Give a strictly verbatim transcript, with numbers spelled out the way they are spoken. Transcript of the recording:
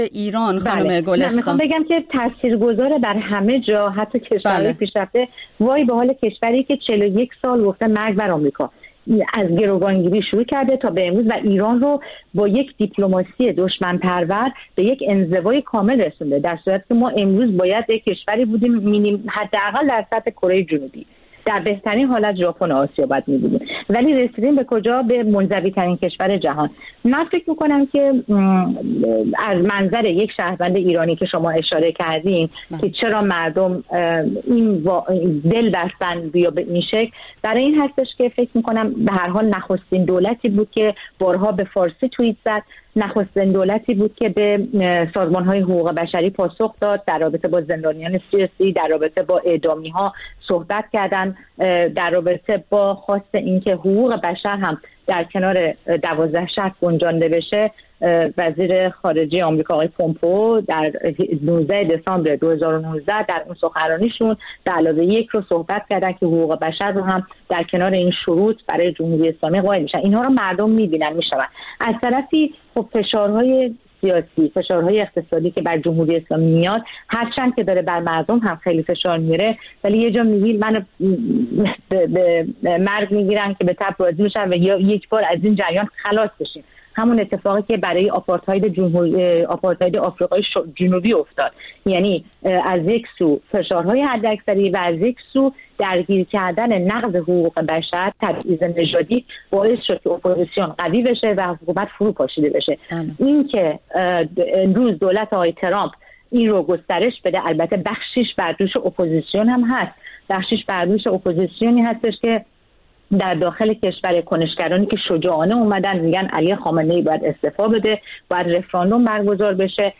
ایران خانم بله. گلستان. میخوام بگم که تاثیرگذار بر همه جا، حتی کشورهای بله. پیشرفته. وای به حال کشوری که چهل و یک سال گفته مرگ بر آمریکا، از گروگانگیری شروع کرده تا به امروز و ایران رو با یک دیپلماسی دشمن پرور به یک انزوای کامل رسونده، در صورتی که ما امروز باید یک کشوری بودیم مینیم حداقل در سطح کره جنوبی، در بهترین حالت ژاپن آسیا باید می‌بودیم، ولی رسیدیم به کجا؟ به منزوی ترین کشور جهان. من فکر می‌کنم که از منظر یک شهروند ایرانی که شما اشاره کردین که چرا مردم این دل بستن بیا به این شکل، برای این هستش که فکر می‌کنم به هر حال نخستین دولتی بود که بارها به فارسی توییت زد، نخستین دولتی بود که به سازمان‌های حقوق بشری پاسخ داد، در رابطه با زندانیان سیاسی، در رابطه با اعدامی‌ها صحبت کردن، در رابطه با خواست اینکه حقوق بشر هم در کنار دوازده شهر گنجانده بشه. وزیر خارجه آمریکا آقای پومپئو در نوزده دسامبر دو هزار و نوزده در اون سخنرانیشون به علاوه یک رو صحبت کردن که حقوق بشر رو هم در کنار این شروط برای جمهوری اسلامی قائل میشن. اینها رو مردم میبینن میشن. از طرفی خب فشارهای سیاسی، فشارهای اقتصادی که بر جمهوری اسلامی میاد، هرچند که داره بر مردم هم خیلی فشار میره، ولی یه جا میگی من به مرگ میگیرن که به تپ راضی میشن و یا یک بار از این جریان خلاص بشیم. همون اتفاقی که برای آپارتاید جمهوری آپارتاید آفریقای جنوبی افتاد، یعنی از یک سو فشارهای حداکثری و از یک سو درگیر کردن نقض حقوق بشر، تبعیض نژادی باعث شد که اپوزیسیون قوی بشه و حکومت فرو پاشیده بشه. این که امروز دولت آقای ترامپ این رو گسترش بده، البته بخشش بر دوش اپوزیسیون هم هست، بخشش بر دوش اپوزیسیونی هستش که در داخل کشور کنشگرانی که شجاعانه اومدن میگن علی خامنه‌ای باید استعفا بده، باید رفراندوم برگزار بشه